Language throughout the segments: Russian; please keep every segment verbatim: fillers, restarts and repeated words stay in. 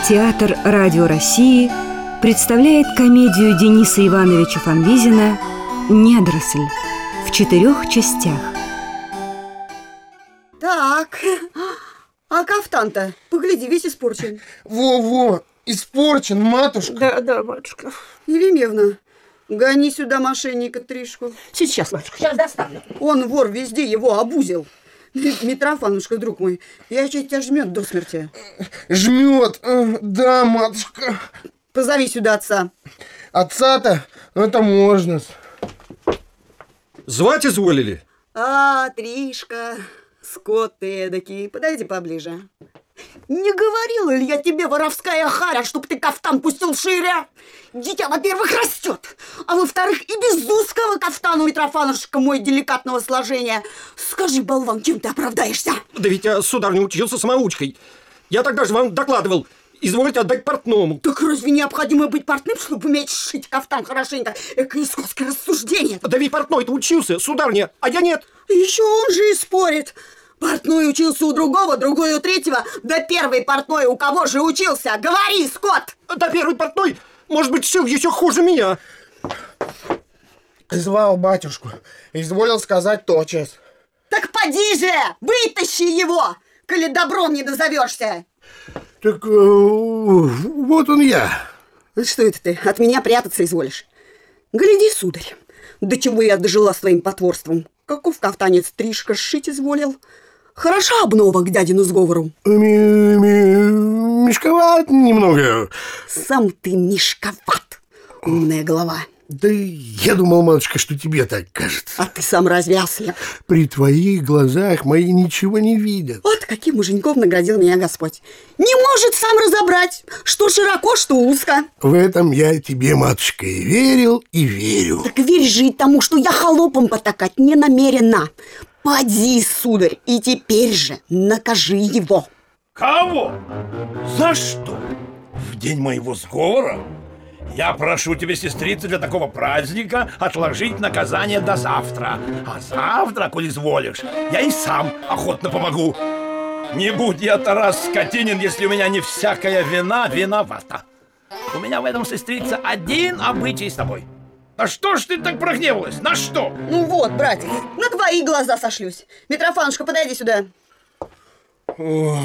Театр Радио России представляет комедию Дениса Ивановича Фанвизина «Недоросль» в четырех частях. Так, а кафтан-то, погляди, весь испорчен. Во-во, испорчен, матушка. Да, да, матушка. Еремевна, гони сюда мошенника Тришку. Сейчас, матушка, сейчас доставлю. Он вор, везде его обузил. Митрофанушка, друг мой, я чуть тебя жмет до смерти. Жмет, да, матушка. Позови сюда отца. Отца-то, это можно. Звать изволили? А, Тришка, скот ты эдакий, подойди поближе. Не говорила ли я тебе, воровская харя, чтоб ты кафтан пустил шире? Дитя, во-первых, растет, а во-вторых, и без узкого кафтана у Митрофанушка мой деликатного сложения. Скажи, болван, чем ты оправдаешься? Да ведь я, сударыня, учился самоучкой. Я тогда же вам докладывал. Извольте отдать портному. Так разве необходимо быть портным, чтобы уметь сшить кафтан хорошенько? Эко искусское рассуждение. Да ведь портной-то учился, сударыня, а я нет. Еще он же и спорит. Портной учился у другого, другой у третьего. Да первый портной у кого же учился? Говори, скот! Да первый портной, может быть, шил еще хуже меня. Звал батюшку, изволил сказать тотчас. Так поди же, вытащи его, коли добром не дозовешься. Так э, вот он я. Что это ты, от меня прятаться изволишь? Гляди, сударь, до чего я дожила своим потворством. Каков кафтанец Тришка сшить изволил? Хороша обнова к дядину сговору. Ми- ми- мешковат немного. Сам ты мешковат, умная голова. Да я думал, матушка, что тебе так кажется. А ты сам разве ослеп? При твоих глазах мои ничего не видят. Вот каким муженьком наградил меня Господь. Не может сам разобрать, что широко, что узко. В этом я тебе, матушка, и верил, и верю. Так верь же и тому, что я холопом потакать не намерена. Поди, сударь, и теперь же накажи его. Кого? За что? В день моего сговора? Я прошу тебя, сестрица, для такого праздника отложить наказание до завтра. А завтра, коль изволишь, я и сам охотно помогу. Не будь я, Тарас Скотинин, если у меня не всякая вина виновата. У меня в этом, сестрица, один обычай с тобой. На что ж ты так прогневалась? На что? Ну вот, братец, на твои глаза сошлюсь. Митрофанушка, подойди сюда. Ох.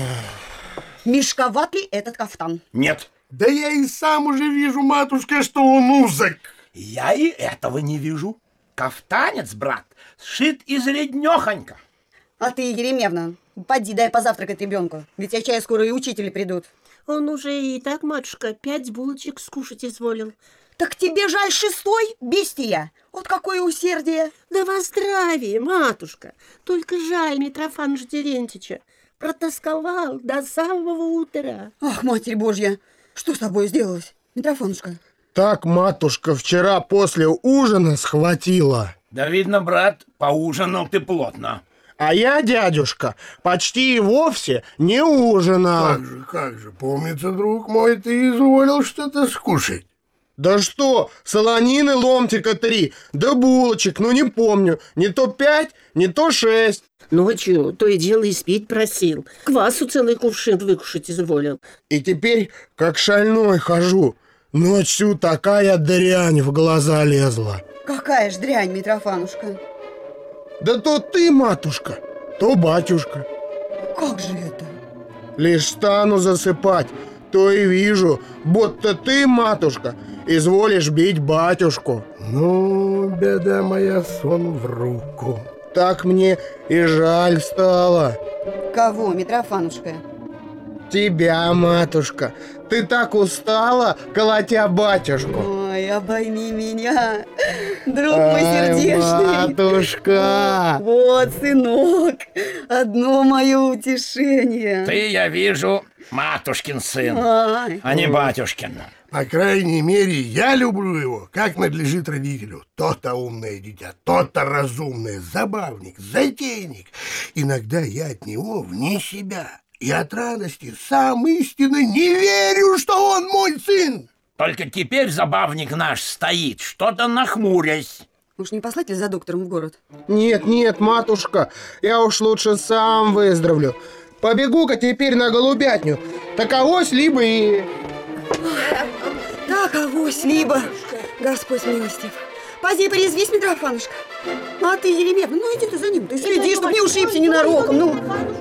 Мешковат ли этот кафтан? Нет. Да я и сам уже вижу, матушка, что он узок. Я и этого не вижу. Кафтанец, брат, сшит из реднёхонька. А ты, Еремевна, поди, дай позавтракать ребенку. Ведь я чаю скоро и учители придут. Он уже и так, матушка, пять булочек скушать изволил. Так тебе жаль шестой, бестия? Вот какое усердие. Да во здравие, матушка. Только жаль Митрофаныча Терентьича. Протосковал до самого утра. Ах, Матерь Божья, что с тобой сделалось, Митрофанушка? Так, матушка, вчера после ужина схватила. Да видно, брат, поужинал ты плотно. А я, дядюшка, почти и вовсе не ужинал. Как же, как же, помнится, друг мой, ты изволил что-то скушать. Да что, солонины ломтика три, да булочек, ну не помню, не то пять, не то шесть. Ночью то и дело и спить просил. Квасу целый кувшин выкушать изволил. И теперь как шальной хожу. Ночью такая дрянь в глаза лезла. Какая ж дрянь, Митрофанушка. Да то ты, матушка, то батюшка. Как же это? Лишь стану засыпать, то и вижу, будто ты, матушка, изволишь бить батюшку. Ну, беда моя, сон в руку. Так мне и жаль стало. Кого, Митрофанушка? Тебя, матушка. Ты так устала, колотя батюшку. Ой, обойми меня, друг мой сердечный. Матушка. Вот, сынок, одно мое утешение. Ты, я вижу, матушкин сын, Ай. а не батюшкин. По крайней мере, я люблю его, как надлежит родителю. То-то умное дитя, то-то разумное, забавник, затейник. Иногда я от него вне себя. И от радости сам истинно не верю, что он мой сын. Только теперь забавник наш стоит, что-то нахмурясь. Уж не послать ли за доктором в город? Нет, нет, матушка, я уж лучше сам выздоровлю. Побегу-ка теперь на голубятню. Так авось либо и... Так, авось либо. Господь милостив. Поди порезвись, Митрофанушка. А ты, Еремеевна, ну иди ты за ним. Ты следи, чтоб не ушибся ненароком. Ну.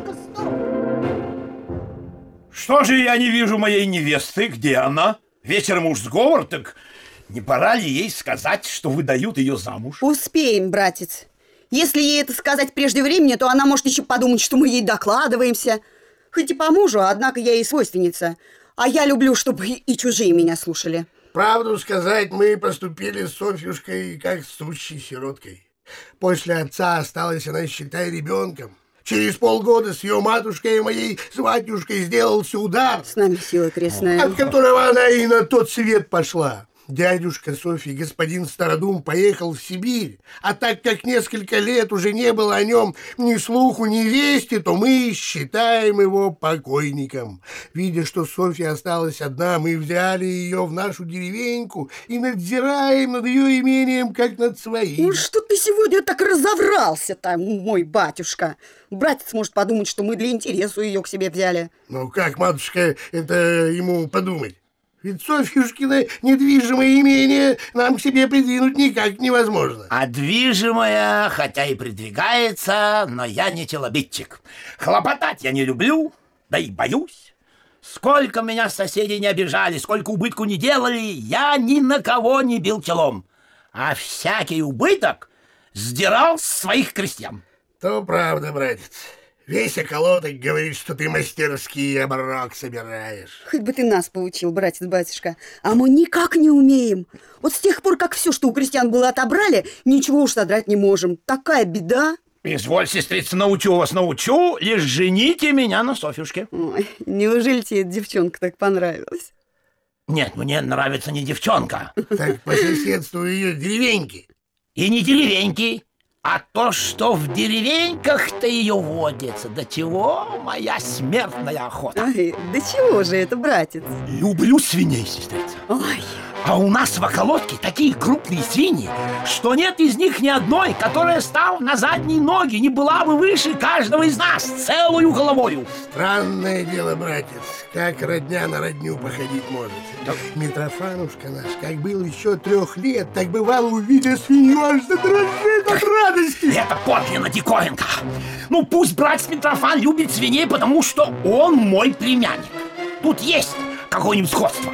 Что же я не вижу моей невесты? Где она? Вечером уж сговор, так не пора ли ей сказать, что выдают ее замуж? Успеем, братец. Если ей это сказать прежде времени, то она может еще подумать, что мы ей докладываемся. Хоть и по мужу, однако я ей свойственница. А я люблю, чтобы и чужие меня слушали. Правду сказать, мы поступили с Софьюшкой как с сущей сироткой. После отца осталась она, считай, ребенком. Через полгода с ее матушкой и моей сватюшкой сделался удар, с нами сила крестная, от которого она и на тот свет пошла. Дядюшка Софьи, господин Стародум, поехал в Сибирь, а так как несколько лет уже не было о нем ни слуху, ни вести, то мы считаем его покойником. Видя, что Софья осталась одна, мы взяли ее в нашу деревеньку и надзираем над ее имением, как над своим. Ну что ты сегодня так разоврался-то, мой батюшка? Братец может подумать, что мы для интереса ее к себе взяли. Ну как, матушка, это ему подумать? Ведь Софьюшкино недвижимое имение нам к себе придвинуть никак невозможно. А движимое, хотя и придвигается, но я не челобитчик. Хлопотать я не люблю, да и боюсь. Сколько меня соседи не обижали, сколько убытку не делали, я ни на кого не бил челом. А всякий убыток сдирал с своих крестьян. То правда, братец. Весь околоток говорит, что ты мастерский оброк собираешь. Хоть бы ты нас поучил, братец-батюшка. А мы никак не умеем. Вот с тех пор, как все, что у крестьян было, отобрали, ничего уж содрать не можем. Такая беда. Изволь, сестрица, научу вас, научу. Лишь жените меня на Софьюшке. Ой, неужели тебе эта девчонка так понравилась? Нет, мне нравится не девчонка. Так по соседству ее деревеньки. И не деревеньки. А то, что в деревеньках-то ее водится, до чего моя смертная охота. Ай, да чего же это, братец? Люблю свиней, сестрица. Ой. А у нас в околотке такие крупные свиньи, что нет из них ни одной, которая, став на задние ноги, не была бы выше каждого из нас целую головою. Странное дело, братец, как родня на родню походить может. Да. Митрофанушка наш, как был еще трех лет, так бывало, увидя свинью, аж задрожит от радости. Это подлинно диковинка. Ну, пусть братец Митрофан любит свиней, потому что он мой племянник. Тут есть какое-нибудь сходство.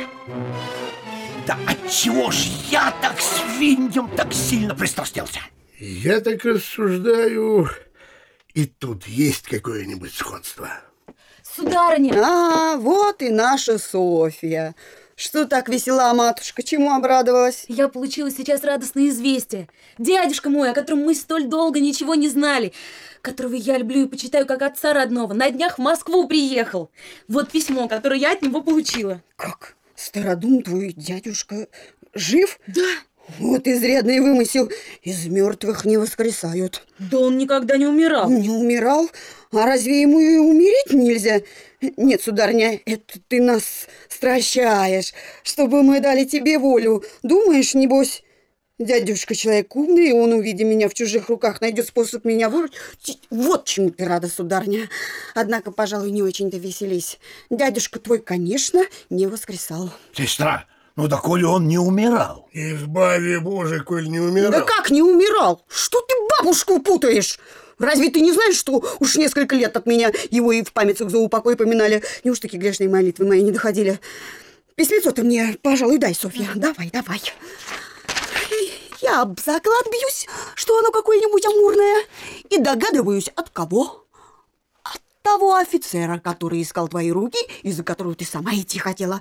Да отчего ж я так свиньям так сильно пристрастился? Я так рассуждаю, и тут есть какое-нибудь сходство. Сударыня! А, вот и наша Софья. Что так весела, матушка? Чему обрадовалась? Я получила сейчас радостное известие. Дядюшка мой, о котором мы столь долго ничего не знали, которого я люблю и почитаю как отца родного, на днях в Москву приехал. Вот письмо, которое я от него получила. Как? Стародум твой дядюшка жив? Да. Вот изрядный вымысел. Из мертвых не воскресают. Да он никогда не умирал. Не умирал? А разве ему и умереть нельзя? Нет, сударыня, это ты нас стращаешь, чтобы мы дали тебе волю. Думаешь, небось, дядюшка человек умный, и он, увидя меня в чужих руках, найдет способ меня вырвать? Вот чему ты рада, сударыня. Однако, пожалуй, не очень-то веселись. Дядюшка твой, конечно, не воскресал. Сестра, ну да коли он не умирал. Избави Боже, коль не умирал. Да как не умирал? Что ты бабушку путаешь? Разве ты не знаешь, что уж несколько лет от меня его и в памятцах за упокой поминали? Неуж такие грешные молитвы мои не доходили? Письмецо-то мне, пожалуй, дай, Софья. Давай, давай. Я об заклад бьюсь, что оно какое-нибудь амурное. И догадываюсь, от кого? От того офицера, который искал твои руки, из-за которого ты сама идти хотела.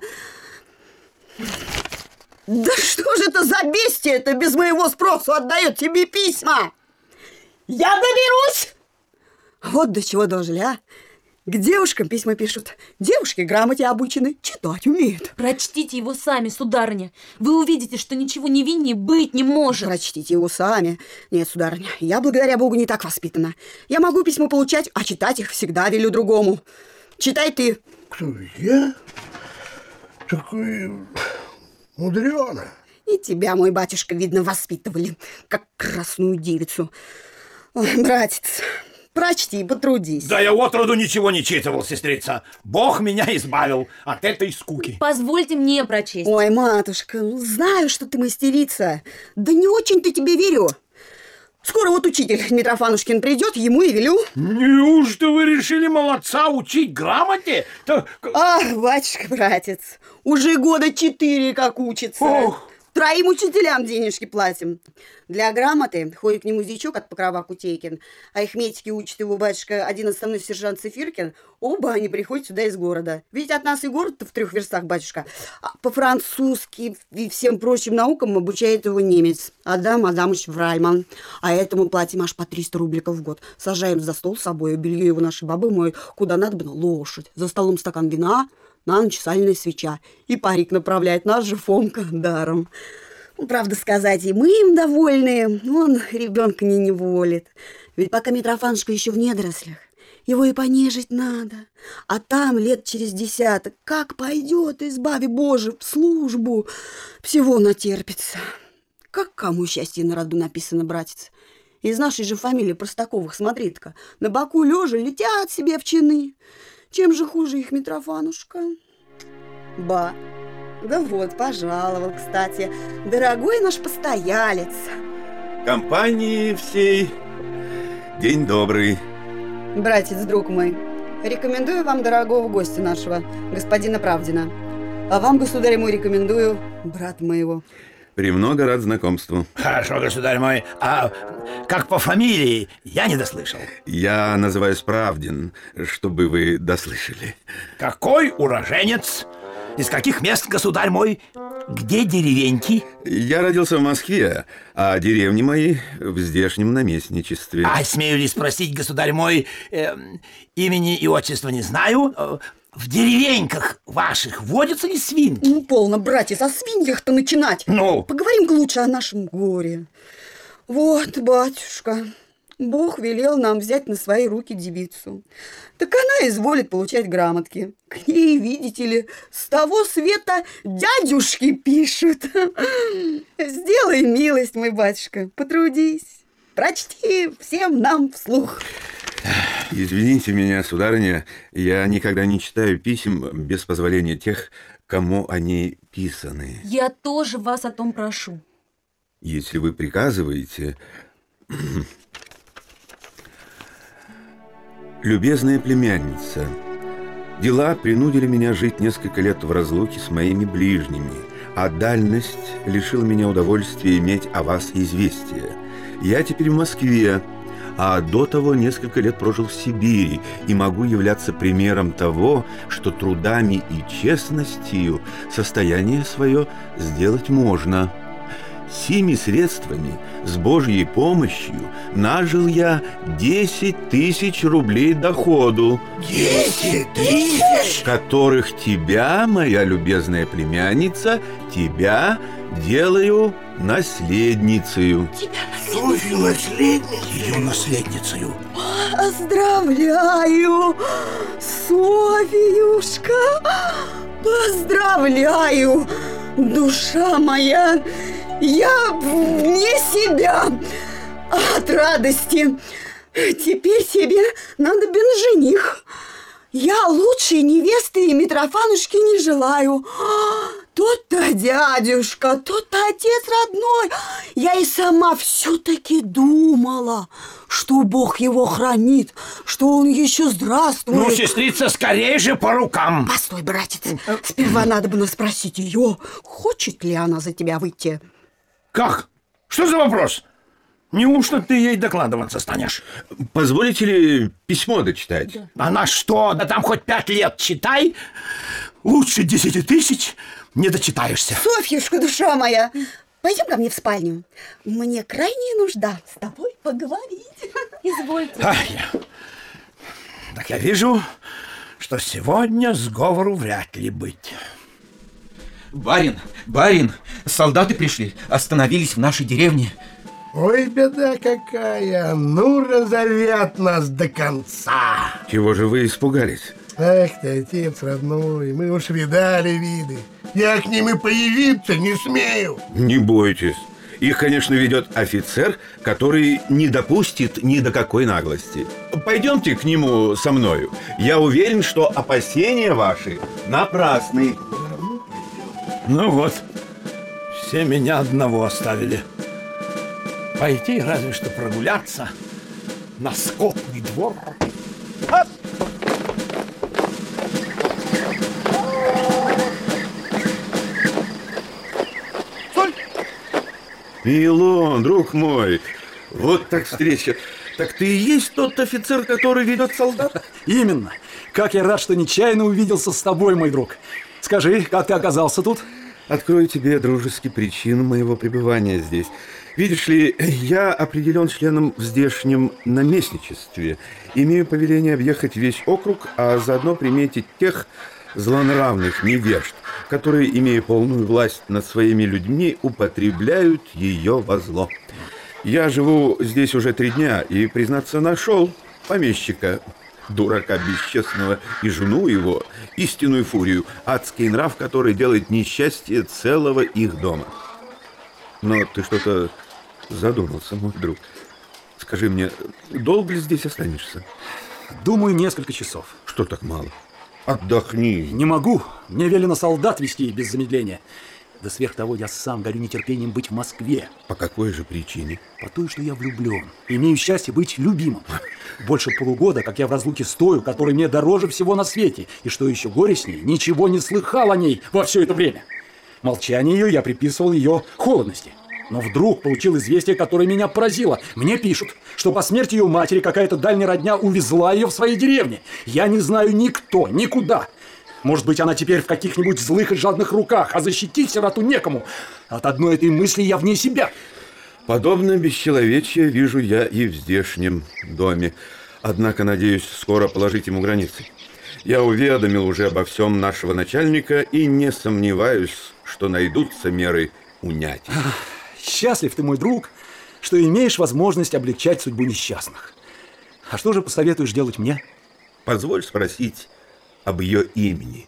Да что же это за бестия это без моего спросу отдает тебе письма? Я доберусь! Вот до чего дожили, а? К девушкам письма пишут. Девушки грамоте обучены, читать умеют. Прочтите его сами, сударыня. Вы увидите, что ничего невиннее быть не может. Прочтите его сами. Нет, сударыня, я, благодаря Богу, не так воспитана. Я могу письма получать, а читать их всегда велю другому. Читай ты. Кто, я? Такой мудрёно. И тебя, мой батюшка, видно, воспитывали, как красную девицу. Ой, братец, Прочти, потрудись. Да я отроду ничего не читывал, сестрица. Бог меня избавил от этой скуки. Позвольте мне прочесть. Ой, матушка, ну, знаю, что ты мастерица. Да не очень-то тебе верю. Скоро вот учитель Митрофанушкин придет, ему и велю. Неужто вы решили молодца учить грамоте? Да... Ах, батюшка-братец, уже года четыре как учится. Ох. Троим учителям денежки платим. Для грамоты ходит к нему дьячок от Покрова Кутейкин, а арифметики учит его батюшка один отставной сержант Цифиркин. Оба они приходят сюда из города. Ведь от нас и город-то в трех верстах, батюшка. А по-французски и всем прочим наукам обучает его немец Адам Адамович Врайман. А этому платим аж по триста рубликов в год. Сажаем за стол с собой, белье его наши бабы моют, куда надо бы, лошадь. За столом стакан вина, на ночь сальная свеча. И парик направляет наш же Фомка даром. Ну, правда сказать, и мы им довольны, он ребенка не неволит. Ведь пока Митрофанушка еще в недорослях, его и понежить надо. А там лет через десяток, как пойдет, избави Боже, в службу, всего натерпится. Как кому счастье на роду написано, братец. Из нашей же фамилии Простаковых, смотри-ка, на боку лежа летят себе в чины. Чем же хуже их Митрофанушка? Ба. Да вот, пожаловал, кстати, дорогой наш постоялец. Компании всей день добрый. Братец, друг мой, рекомендую вам дорогого гостя нашего, господина Правдина. А вам, государь мой, рекомендую брат моего. Премного рад знакомству. Хорошо, государь мой. А как по фамилии? Я не дослышал. Я называюсь Правдин, чтобы вы дослышали. Какой уроженец? Из каких мест, государь мой? Где деревеньки? Я родился в Москве, а деревни мои в здешнем наместничестве. А смею ли спросить, государь мой, э, имени и отчества не знаю. В деревеньках ваших водятся ли свиньи? Ну, полно, братец, о свиньях-то начинать. Ну? Поговорим-ка лучше о нашем горе. Вот, батюшка, Бог велел нам взять на свои руки девицу. Так она изволит получать грамотки. К ней, видите ли, с того света дядюшки пишут. Сделай милость, мой батюшка, потрудись. Прочти всем нам вслух. Извините меня, сударыня, я никогда не читаю писем без позволения тех, кому они писаны. Я тоже вас о том прошу. Если вы приказываете... Любезная племянница, дела принудили меня жить несколько лет в разлуке с моими ближними, а дальность лишила меня удовольствия иметь о вас известие. Я теперь в Москве, а до того несколько лет прожил в Сибири и могу являться примером того, что трудами и честностью состояние свое сделать можно. Сими средствами, с Божьей помощью, нажил я десять тысяч рублей доходу. Десять тысяч? Которых тебя, моя любезная племянница, тебя делаю наследницею. Софью наследницей? Ее наследницею. Поздравляю, Софьюшка, поздравляю, душа моя. Я вне себя от радости. Теперь тебе надобен жених. Я лучшей невесты и Митрофанушки не желаю. Тот-то дядюшка, тот-то отец родной. Я и сама все-таки думала, что Бог его хранит, что он еще здравствует. Ну, сестрица, скорее же по рукам. Постой, братец, сперва надо бы спросить ее, хочет ли она за тебя выйти. Как? Что за вопрос? Неужто ты ей докладываться станешь? Позволите ли письмо дочитать? Да. Она что? Да там хоть пять лет читай. Лучше десяти тысяч не дочитаешься. Софьюшка, душа моя, пойдем ко мне в спальню. Мне крайняя нужда с тобой поговорить. Извольте. Ай, так я вижу, что сегодня сговору вряд ли быть. Барин, барин, солдаты пришли, остановились в нашей деревне. Ой, беда какая, ну разорят нас до конца. Чего же вы испугались? Ах ты, отец родной, мы уж видали виды. Я к ним и появиться не смею. Не бойтесь, Их, конечно, ведет офицер, который не допустит ни до какой наглости. Пойдемте к нему со мною. Я уверен, что опасения ваши напрасны. Ну вот, все меня одного оставили. Пойти разве что прогуляться на скотный двор. А! Милон, друг мой, вот так встреча. Так ты и есть тот офицер, который ведет солдат? Именно. Как я рад, что нечаянно увиделся с тобой, мой друг. Скажи, как ты оказался тут? Открою тебе, дружески, причину моего пребывания здесь. Видишь ли, я определен членом в здешнем наместничестве. Имею повеление объехать весь округ, а заодно приметить тех злонравных невежд, которые, имея полную власть над своими людьми, употребляют ее во зло. Я живу здесь уже три дня и, признаться, нашел помещика, дурака бесчестного, и жену его, истинную фурию, адский нрав, который делает несчастье целого их дома. Но ты что-то задумался, мой друг. Скажи мне, долго ли здесь останешься? Думаю, несколько часов. Что так мало? Отдохни. Не могу. Мне велено солдат вести без замедления. Да сверх того, я сам горю нетерпением быть в Москве. По какой же причине? По той, что я влюблен. Имею счастье быть любимым. Больше полугода, как я в разлуке с тою, которая мне дороже всего на свете. И что еще горе с ней, ничего не слыхал о ней во все это время. Молчание ее я приписывал ее холодности. Но вдруг получил известие, которое меня поразило. Мне пишут, что по смерти ее матери какая-то дальняя родня увезла ее в своей деревне. Я не знаю никто, никуда. Может быть, она теперь в каких-нибудь злых и жадных руках, а защитить сироту некому. От одной этой мысли я вне себя. Подобное бесчеловечие вижу я и в здешнем доме. Однако, надеюсь, скоро положить ему границы. Я уведомил уже обо всем нашего начальника и не сомневаюсь, что найдутся меры унятия. Счастлив ты, мой друг, что имеешь возможность облегчать судьбу несчастных. А что же посоветуешь делать мне? Позволь спросить об ее имени.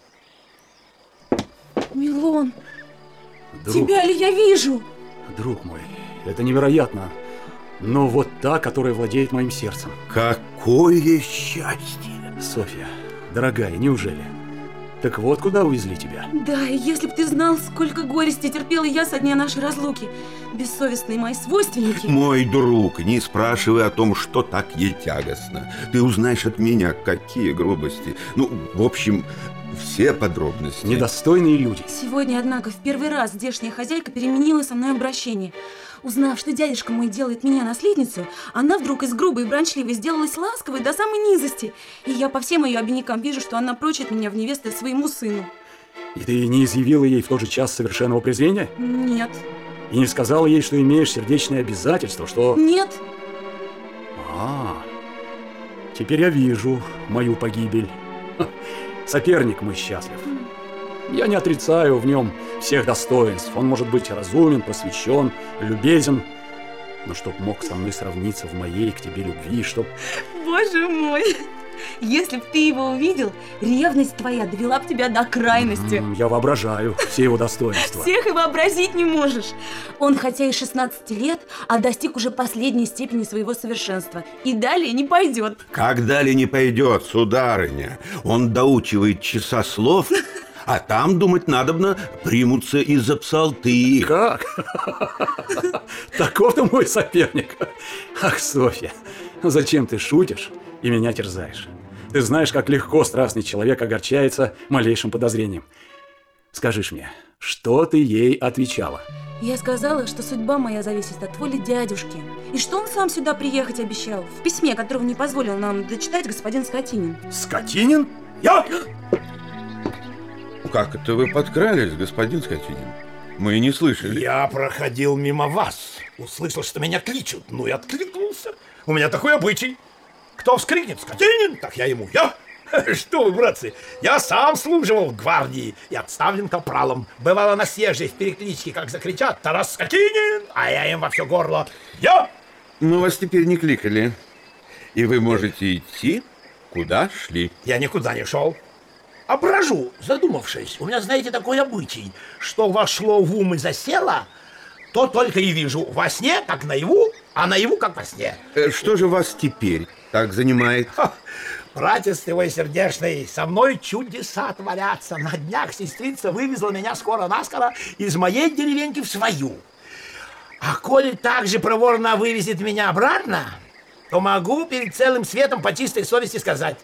Милон, друг, тебя ли я вижу? Друг мой, это невероятно. Но вот та, которая владеет моим сердцем. Какое счастье! Софья, дорогая, неужели? Так вот, куда увезли тебя? Да, и если б ты знал, сколько горести терпела я со дня нашей разлуки. Бессовестные мои свойственники. Мой друг, не спрашивай о том, что так ей тягостно. Ты узнаешь от меня, какие грубости. Ну, в общем, все подробности. Недостойные люди. Сегодня, однако, в первый раз здешняя хозяйка переменила со мной обращение. Узнав, что дядюшка мой делает меня наследницей, она вдруг из грубой и бранчливой сделалась ласковой до самой низости. И я по всем ее обинякам вижу, что она прочит меня в невесты своему сыну. И ты не изъявила ей в тот же час совершенного презрения? Нет. И не сказала ей, что имеешь сердечное обязательство, что... Нет. А, теперь я вижу мою погибель. Соперник мой счастлив. Я не отрицаю в нем всех достоинств. Он может быть разумен, просвещен, любезен. Но чтоб мог со мной сравниться в моей к тебе любви, чтоб... Боже мой! Если б ты его увидел, ревность твоя довела б тебя до крайности. Я воображаю все его достоинства. Всех и вообразить не можешь. Он хотя и шестнадцати лет, а достиг уже последней степени своего совершенства. И далее не пойдет. Как далее не пойдет, сударыня? Он доучивает часа слов... А там, думать надобно, примутся из-за псалты. Как? Таков-то мой соперник. Ах, Софья, зачем ты шутишь и меня терзаешь? Ты знаешь, как легко страстный человек огорчается малейшим подозрением. Скажи ж мне, что ты ей отвечала? Я сказала, что судьба моя зависит от воли дядюшки. И что он сам сюда приехать обещал. В письме, которого не позволил нам дочитать господин Скотинин. Скотинин? Я... Как это вы подкрались, господин Скотинин? Мы и не слышали. Я проходил мимо вас. Услышал, что меня кличут. Ну и откликнулся. У меня такой обычай. Кто вскрикнет «Скотинин», так я ему «Я». Что вы, братцы, я сам служивал в гвардии и отставлен капралом. Бывало на съезде в перекличке, как закричат «Тарас Скотинин», а я им во все горло «Я». Но вас теперь не кликали. И вы можете идти, куда шли. Я никуда не шел. А брожу, задумавшись. У меня, знаете, такой обычай, что вошло в ум и засело, то только и вижу. Во сне, как наяву, а наяву, как во сне. Э, Что же вас теперь так занимает? Ха, братец ты мой сердечный, со мной чудеса творятся. На днях сестрица вывезла меня скоро-наскоро из моей деревеньки в свою. А коли так же проворно вывезет меня обратно, то могу перед целым светом по чистой совести сказать: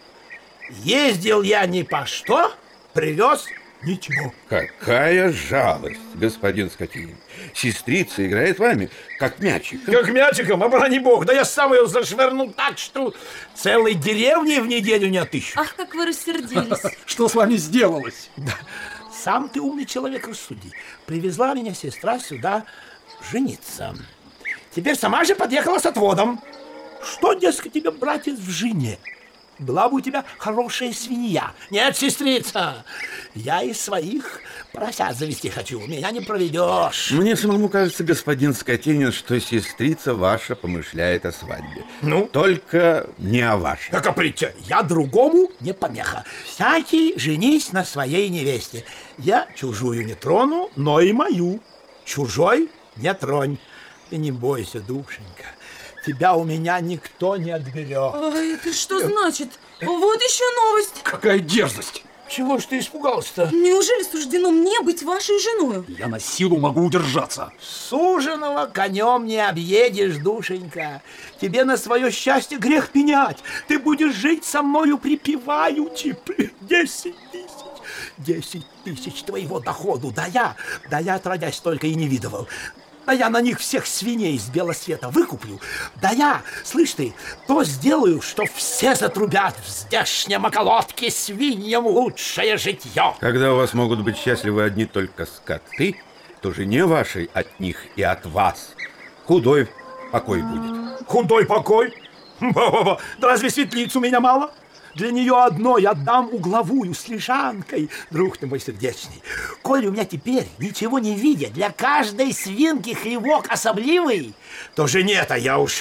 ездил я ни по что, привез ничего. Какая жалость, господин Скотинин. Сестрица играет вами, как мячиком. Как мячиком, обрани бог. Да я сам ее зашвырнул так, что целой деревни в неделю не отыщу. Ах, как вы рассердились. Что с вами сделалось? Да. Сам ты умный человек, рассуди. Привезла меня сестра сюда жениться. Теперь сама же подъехала с отводом. Что, дескать, тебе, братец, в жене? Была бы у тебя хорошая свинья. Нет, сестрица, я из своих поросят завести хочу. Меня не проведешь. Мне самому кажется, господин Скотинин, что сестрица ваша помышляет о свадьбе. Ну? Только не о вашей. Так, а притя, я другому не помеха. Всякий женись на своей невесте. Я чужую не трону, но и мою. Чужой не тронь. Ты не бойся, душенька. Тебя у меня никто не отберет. А это что значит? Вот еще новость. Какая дерзость! Чего ж ты испугался-то? Неужели суждено мне быть вашей женой? Я на силу могу удержаться. Суженого конем не объедешь, душенька. Тебе на свое счастье грех пенять. Ты будешь жить со мною припеваючи. Десять тысяч. Десять тысяч твоего доходу. Да я, да я отродясь только и не видывал. Да я на них всех свиней с белого света выкуплю. Да я, слышь ты, то сделаю, что все затрубят в здешнем околотке свиньям лучшее житье. Когда у вас могут быть счастливы одни только скоты, то жене вашей от них и от вас худой покой будет. Худой покой? Ба-ба-ба. Да разве светлиц у меня мало? Для нее одно я дам угловую с лежанкой, друг ты мой сердечный. Коли у меня теперь, ничего не видя, для каждой свинки хлевок особливый, то жене-то я уж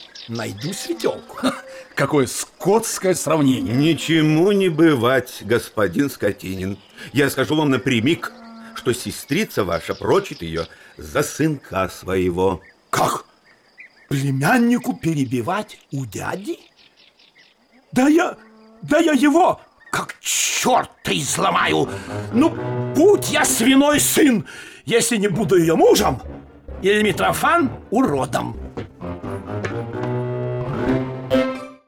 найду светелку. Какое скотское сравнение. Ничему не бывать, господин Скотинин. Я скажу вам напрямик, что сестрица ваша прочит ее за сынка своего. Как? Племяннику перебивать у дяди? Да я... Да я его, как черта, изломаю. Ну, будь я свиной сын, если не буду ее мужем, или Митрофан уродом.